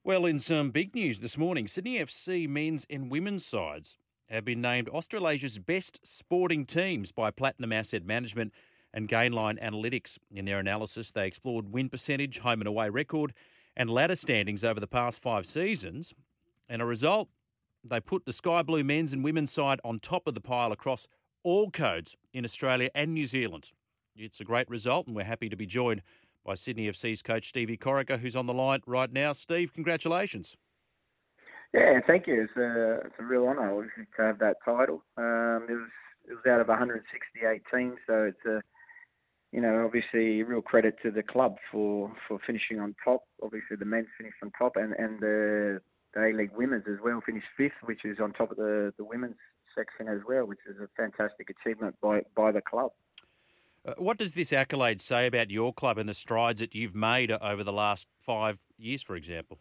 Well, in some big news this morning, Sydney FC men's and women's sides have been named Australasia's best sporting teams by Platinum Asset Management and Gainline Analytics. In their analysis, they explored win percentage, home and away record, and ladder standings over the past 5 seasons. And a result, they put the Sky Blue men's and women's side on top of the pile across all codes in Australia and New Zealand. It's a great result, and we're happy to be joined by Sydney FC's coach, Stevie Corica, who's on the line right now. Steve, congratulations. Yeah, thank you. It's a real honour, obviously, to have that title. It was out of 168 teams, so it's obviously a real credit to the club for finishing on top. Obviously, the men's finished on top, and the A-League women's as well finished fifth, which is on top of the women's section as well, which is a fantastic achievement by the club. What does this accolade say about your club and the strides that you've made over the last 5 years, for example?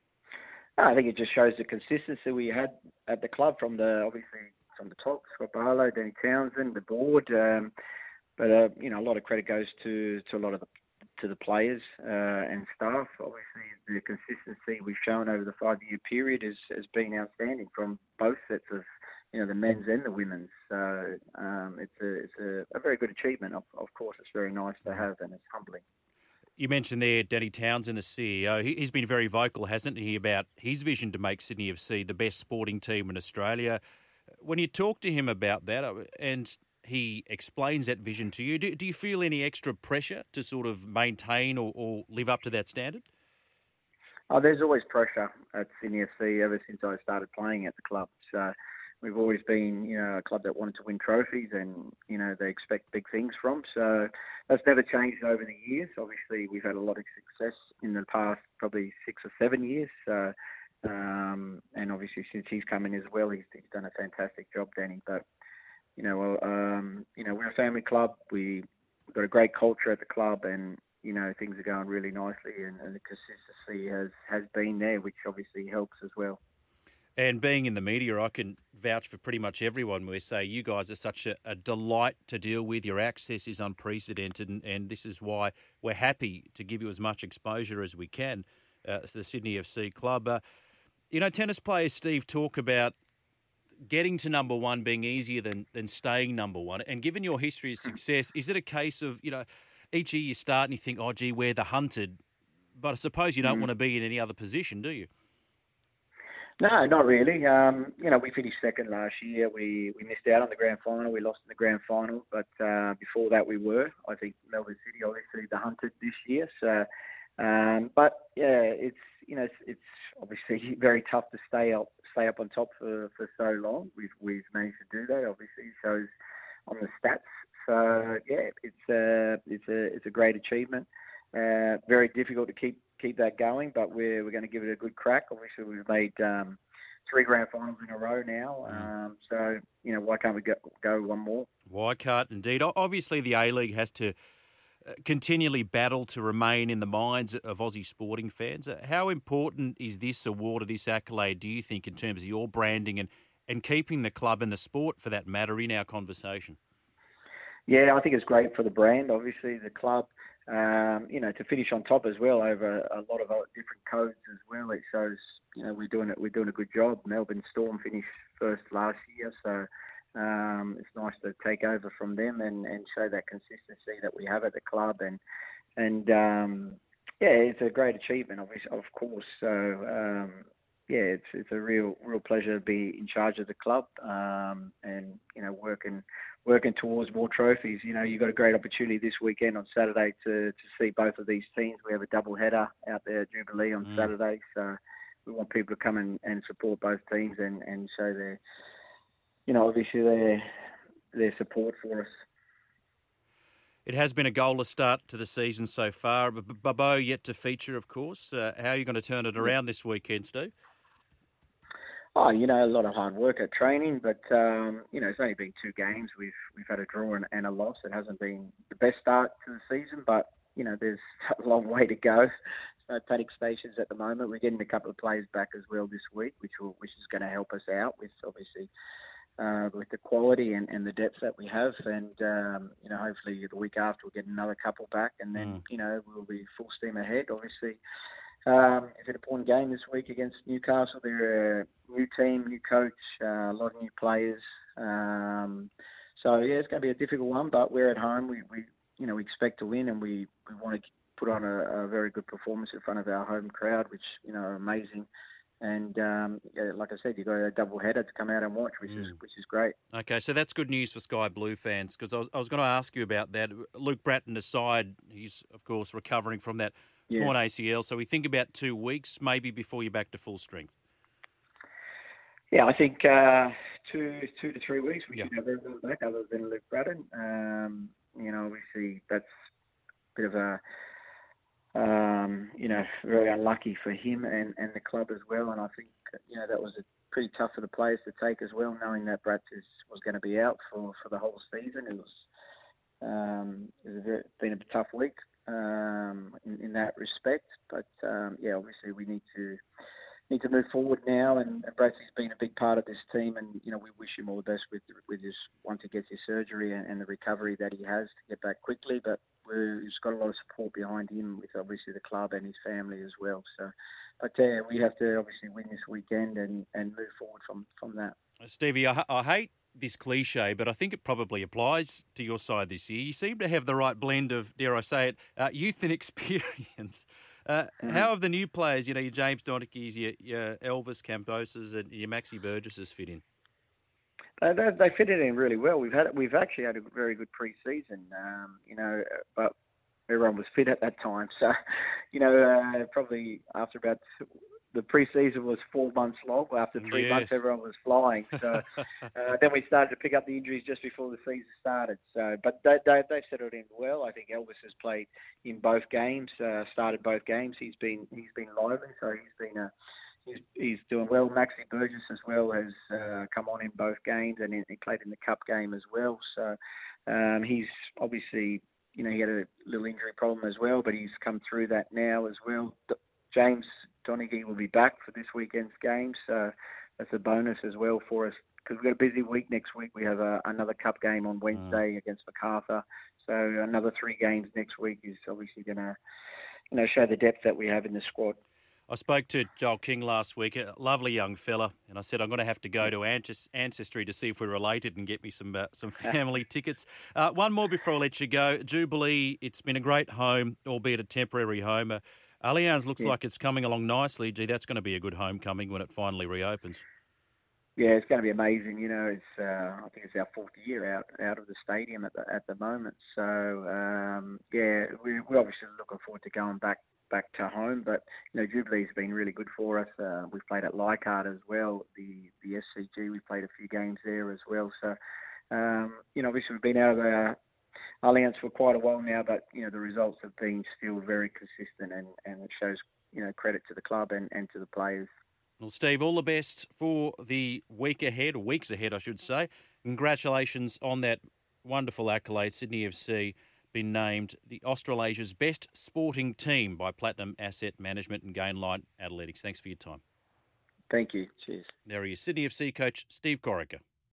I think it just shows the consistency we had at the club from the top, Scott Barlow, Danny Townsend, the board. But a lot of credit goes to a lot of the players and staff. Obviously, the consistency we've shown over the 5-year period has been outstanding from both sets of the men's and the women's. So it's a very good achievement. Of course, it's very nice to have, and it's humbling. You mentioned there Danny Townsend, the CEO. He's been very vocal, hasn't he, about his vision to make Sydney FC the best sporting team in Australia. When you talk to him about that and he explains that vision to you, do you feel any extra pressure to sort of maintain or live up to that standard? Oh, there's always pressure at Sydney FC ever since I started playing at the club. So we've always been, a club that wanted to win trophies and, they expect big things from. So that's never changed over the years. Obviously, we've had a lot of success in the past probably 6 or 7 years. So, and obviously since he's come in as well, he's done a fantastic job, Danny. But, we're a family club. We've got a great culture at the club and, things are going really nicely and the consistency has been there, which obviously helps as well. And being in the media, I can vouch for pretty much everyone. We say you guys are such a delight to deal with. Your access is unprecedented, and this is why we're happy to give you as much exposure as we can to the Sydney FC club. Tennis players, Steve, talk about getting to number one being easier than staying number one. And given your history of success, is it a case of, each year you start and you think, oh, gee, we're the hunted, but I suppose you don't want to be in any other position, do you? No, not really. We finished second last year. We missed out on the grand final. We lost in the grand final, but before that we were. I think Melbourne City obviously the hunted this year. So, but yeah, it's obviously very tough to stay up on top for so long. We've managed to do that. Obviously, it shows on the stats. So yeah, it's a great achievement. Very difficult to keep that going, but we're going to give it a good crack. Obviously, we've made 3 grand finals in a row now. So, why can't we go one more? Why can't, indeed. Obviously, the A-League has to continually battle to remain in the minds of Aussie sporting fans. How important is this award or this accolade, do you think, in terms of your branding and keeping the club and the sport, for that matter, in our conversation? Yeah, I think it's great for the brand. Obviously, the club, to finish on top as well over a lot of different codes as well. It shows, we're doing a good job. Melbourne Storm finished first last year, so it's nice to take over from them and show that consistency that we have at the club. And it's a great achievement, obviously, of course. So it's a real pleasure to be in charge of the club and working towards more trophies. You've got a great opportunity this weekend on Saturday to see both of these teams. We have a double header out there at Jubilee on Saturday, so we want people to come and support both teams and show their, obviously their support for us. It has been a goalless start to the season so far. Babbo yet to feature, of course. How are you going to turn it around this weekend, Steve? Oh, a lot of hard work at training, but it's only been 2 games. We've had a draw and a loss. It hasn't been the best start to the season, but there's a long way to go. No panic stations at the moment. We're getting a couple of players back as well this week, which is going to help us out with obviously with the quality and the depth that we have, and hopefully the week after we'll get another couple back, and then we'll be full steam ahead. Obviously, It's an important game this week against Newcastle. They're a new team, new coach, a lot of new players. So yeah, it's going to be a difficult one, but we're at home. We expect to win, and we want to put on a very good performance in front of our home crowd, which are amazing. And like I said, you've got a double header to come out and watch, which is great. Okay, so that's good news for Sky Blue fans, because I was going to ask you about that. Luke Bratton aside, he's of course recovering from that torn ACL, so we think about 2 weeks maybe before you're back to full strength. Yeah, I think 2 to 3 weeks we should have everyone back, other than Luke Bratton. Obviously that's a bit of a very unlucky for him and the club as well. And I think, that was pretty tough for the players to take as well, knowing that Bratz was going to be out for the whole season. It was been a tough week in that respect. But, obviously we need to move forward now, and Bradley's been a big part of this team, and we wish him all the best with his once he gets his surgery and the recovery that he has to get back quickly. But he's got a lot of support behind him, with obviously the club and his family as well. So, but we have to obviously win this weekend and move forward from that. Stevie, I hate this cliche, but I think it probably applies to your side this year. You seem to have the right blend of, dare I say it, youth and experience. How have the new players, your James Donachys, your Elvis Camposes and your Maxi Burgesses fit in? They fitted in really well. We've actually had a very good pre-season, but everyone was fit at that time. So, probably after about the pre-season was 4 months long. After 3 months, everyone was flying. So then we started to pick up the injuries just before the season started. So, but they've settled in well. I think Elvis has played in both games, started both games. He's been lively, so he's doing well. Maxi Burgess as well has come on in both games, and he played in the cup game as well. So he's obviously, he had a little injury problem as well, but he's come through that now as well. James Donaghy will be back for this weekend's game, so that's a bonus as well for us, because we've got a busy week next week. We have another cup game on Wednesday against MacArthur, so another 3 games next week is obviously going to show the depth that we have in the squad. I spoke to Joel King last week, a lovely young fella, and I said I'm going to have to go to Ancestry to see if we're related and get me some family tickets. One more before I let you go. Jubilee, it's been a great home, albeit a temporary home. Allianz looks like it's coming along nicely. Gee, that's going to be a good homecoming when it finally reopens. Yeah, it's going to be amazing. It's I think it's our 4th year out of the stadium at the moment. So we're obviously looking forward to going back to home. But Jubilee's been really good for us. We've played at Leichhardt as well. The SCG, we played a few games there as well. So obviously we've been out of our Allianz for quite a while now, but the results have been still very consistent, and it shows credit to the club and to the players. Well, Steve, all the best for the weeks ahead, I should say. Congratulations on that wonderful accolade. Sydney FC been named the Australasia's best sporting team by Platinum Asset Management and Gainline Analytics. Thanks for your time. Thank you. Cheers. There he is, Sydney FC coach Steve Corica.